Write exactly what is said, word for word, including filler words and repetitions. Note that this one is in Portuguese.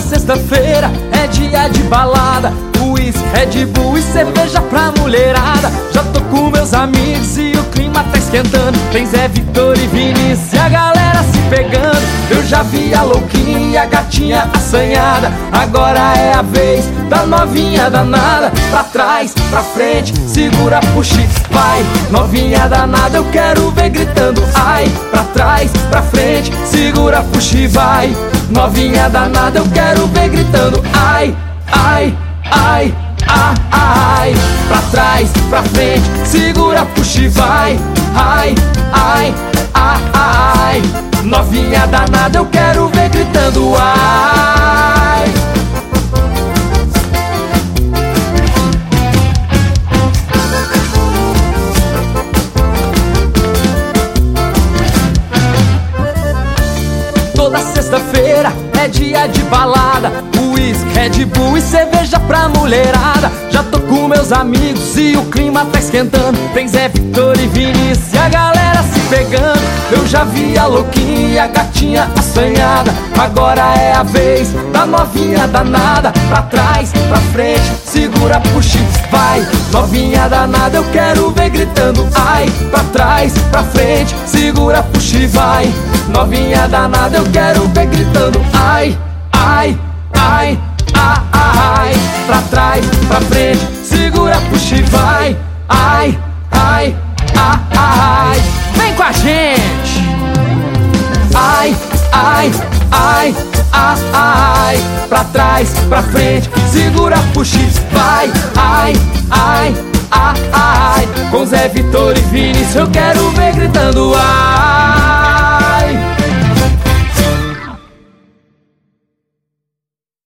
sexta-feira é dia de balada, uísque, Red Bull e cerveja pra mulherada. Já tô com meus amigos e o clima tá esquentando. Tem Zé, Victor e Vinícius e a galera se pegando. Eu já vi a louquinha e a gatinha assanhada. Agora é a vez da novinha danada. Pra trás, pra frente, segura, puxa e vai. Novinha danada, eu quero ver gritando ai. Pra trás, pra frente, segura, puxa e vai. Novinha danada, eu quero ver gritando ai, ai, ai, ai, ai. Pra trás, pra frente, segura, puxa e vai. Ai, ai, ai, ai. Novinha danada, eu quero ver gritando ai. Toda sexta-feira é dia de balada, uísque, Red Bull e cerveja pra mulherada. Já tô com meus amigos e o clima tá esquentando. Tem Zé, Victor e Vinícius e a galera se pegando. Eu já vi a louquinha e a gatinha assanhada. Agora é a vez da novinha danada. Pra trás, pra frente, segura, puxa e vai. Novinha danada, eu quero ver gritando ai. Pra trás, pra frente, segura, puxa e vai. Novinha danada, eu quero ver gritando ai, ai, ai, ai, ai. Pra trás, pra frente, segura, puxa e vai. Ai, ai, ai, ai. Vem com a gente. Ai, ai, ai, ai, ai. Pra trás, pra frente, segura, puxa e vai. Ai, ai, ai, ai. Com Zé, Victor e Vinícius, eu quero ver gritando ai.